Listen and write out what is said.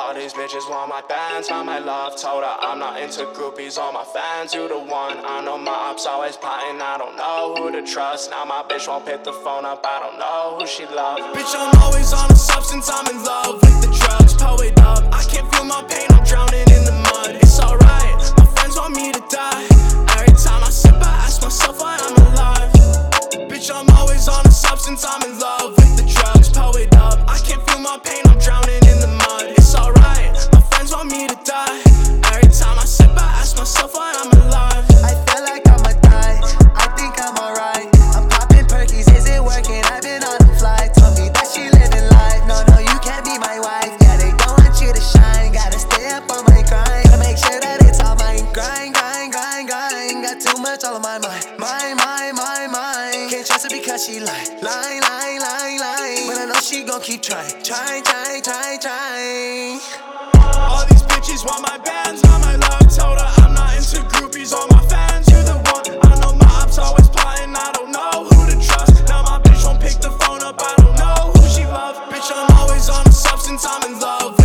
All these bitches want my bands, not my love. Told her I'm not into groupies, all my fans, you the one. I know my ops always plotting, I don't know who to trust. Now my bitch won't pick the phone up, I don't know who she love. Bitch, I'm always on a substance, I'm in love with the drugs. Pull it up, I can't feel my pain, I'm drowning in the mud. It's alright, my friends want me to die. Every time I sip, I ask myself why I'm alive. Bitch, I'm always on a substance, I'm in love with the drugs. Pull it up, I can't feel my pain, I'm drowning in the mud. It's alright, my friends want me to die. Every time I sip, I ask myself why I'm alive. I feel like I'ma die, I think I'm alright. I'm popping perkies, is it working? I've been on the fly. Told me that she living life, no, you can't be my wife. Yeah, they don't want you to shine, gotta stay up on my grind. Gotta make sure that it's all mine. Grind, got too much all on my mind. Can't trust her because she lying. But I know she gon' keep trying. All these bitches want my bands, not my love. Told her I'm not into groupies, all my fans, you the one. I know my ops always plotting, I don't know who to trust. Now my bitch won't pick the phone up, I don't know who she love. Bitch, I'm always on a substance, I'm in love